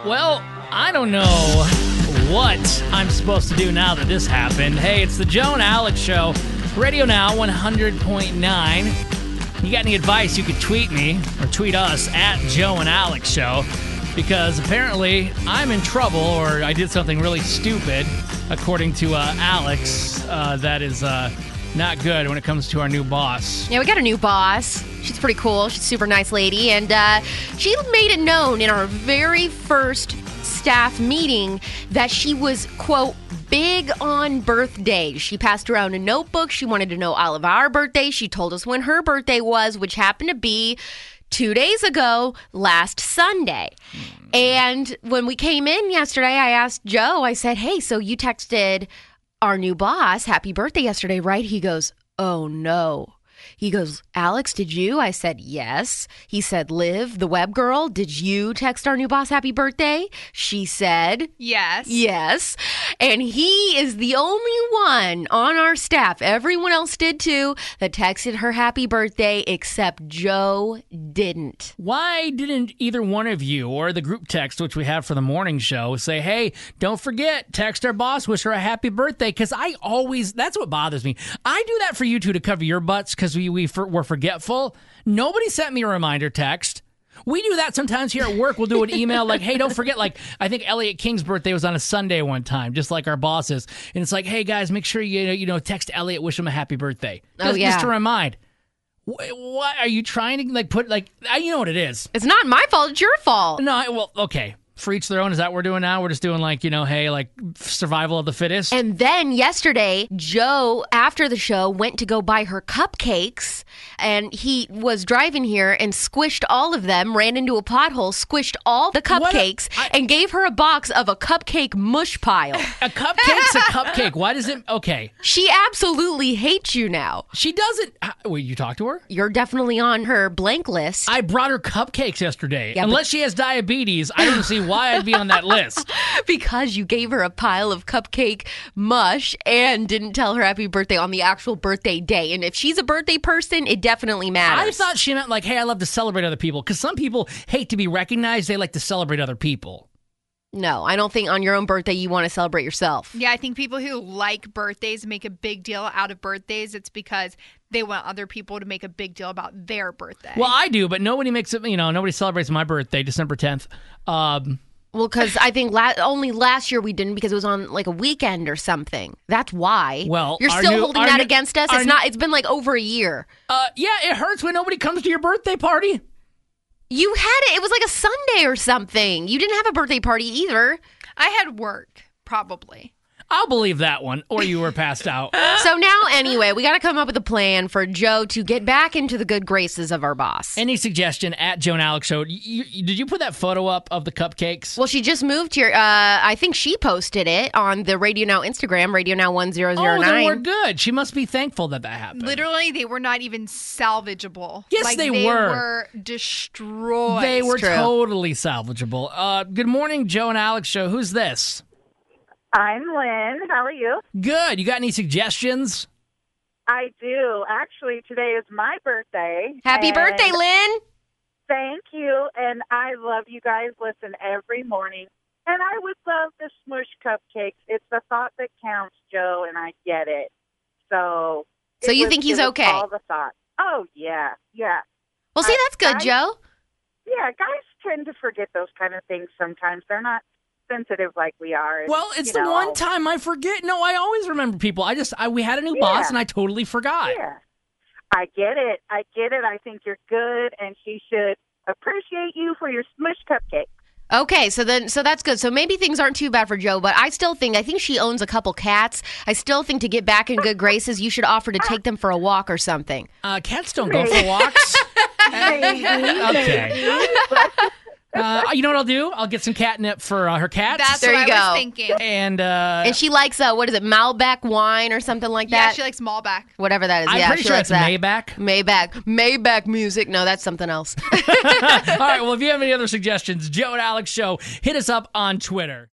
Well, I don't know what I'm supposed to do now that this happened. Hey, it's the Joe and Alex Show. Radio Now 100.9. You got any advice, you could tweet me or tweet us at Joe and Alex Show, because apparently I'm in trouble or I did something really stupid, according to Alex, that is not good when it comes to our new boss. Yeah, we got a new boss. She's pretty cool. She's a super nice lady. And she made it known in our very first staff meeting that she was, quote, big on birthdays. She passed around a notebook. She wanted to know all of our birthdays. She told us when her birthday was, which happened to be 2 days ago, last Sunday. And when we came in yesterday, I asked Joe, I said, hey, so you texted our new boss happy birthday yesterday, right? He goes, oh, no. He goes, Alex, did you? I said, yes. He said, Liv, the web girl, did you text our new boss happy birthday? She said, yes. Yes. And he is the only one on our staff, everyone else did too, that texted her happy birthday, except Joe didn't. Why didn't either one of you or the group text, which we have for the morning show, say, hey, don't forget, text our boss, wish her a happy birthday? Because that's what bothers me. I do that for you two to cover your butts because we're forgetful. Nobody sent me a reminder text. We do that sometimes here at work. We'll do an email like, hey, don't forget, like, I think Elliot King's birthday was on a Sunday one time, just like our bosses. And it's like, hey, guys, make sure you text Elliot, wish him a happy birthday. Just to remind. What are you trying to, like, put, like, you know what it is. It's not my fault. It's your fault. No, well, okay. For each their own, is that what we're doing now? We're just doing like, hey, like survival of the fittest? And then yesterday, Joe, after the show, went to go buy her cupcakes, and he was driving here and squished all of them, ran into a pothole, squished all the cupcakes, and gave her a box of a cupcake mush pile. A cupcake's a cupcake. Why does it? Okay. She absolutely hates you now. She doesn't. Wait, you talked to her? You're definitely on her blank list. I brought her cupcakes yesterday. Yeah, Unless she has diabetes, I don't see why I'd be on that list. Because you gave her a pile of cupcake mush and didn't tell her happy birthday on the actual birthday day. And if she's a birthday person, it definitely matters. I thought she meant like, hey, I love to celebrate other people. Because some people hate to be recognized. They like to celebrate other people. No, I don't think on your own birthday you want to celebrate yourself. Yeah, I think people who like birthdays make a big deal out of birthdays. It's because they want other people to make a big deal about their birthday. Well, I do, but nobody makes it, nobody celebrates my birthday, December 10th. Well, because I think only last year we didn't, because it was on like a weekend or something. That's why. Well, you're still holding that against us. It's been like over a year. Yeah, it hurts when nobody comes to your birthday party. You had it. It was like a Sunday or something. You didn't have a birthday party either. I had work, probably. I'll believe that one. Or you were passed out. So now, anyway, we got to come up with a plan for Joe to get back into the good graces of our boss. Any suggestion at Joe and Alex Show? Did you put that photo up of the cupcakes? Well, she just moved here. I think she posted it on the Radio Now Instagram, Radio Now 1009. Oh, then we're good. She must be thankful that happened. Literally, they were not even salvageable. Yes, they were. They were destroyed. They were totally salvageable. Good morning, Joe and Alex Show. Who's this? I'm Lynn. How are you? Good. You got any suggestions? I do. Actually, today is my birthday. Happy birthday, Lynn. Thank you. And I love you guys. Listen every morning. And I would love the Smush cupcakes. It's the thought that counts, Joe, and I get it. So you think he's okay? All the thought. Oh, yeah. Yeah. Well, see, that's good, Joe. Yeah, guys tend to forget those kind of things sometimes. They're not sensitive like we are. Well, it's the one time I forget. No, I always remember people. We had a new boss and I totally forgot. Yeah. I get it. I think you're good, and she should appreciate you for your Smush cupcake. Okay, so that's good. So maybe things aren't too bad for Joe, but I think she owns a couple cats. I still think to get back in good graces, you should offer to take them for a walk or something. Cats don't go for walks. Okay. You know what I'll do? I'll get some catnip for her cats. That's what I was thinking. And she likes, what is it, Malbec wine or something like that? Yeah, she likes Malbec. Whatever that is. I'm pretty sure it's that. Maybach. Maybach music. No, that's something else. All right, well, if you have any other suggestions, Joe and Alex Show, hit us up on Twitter.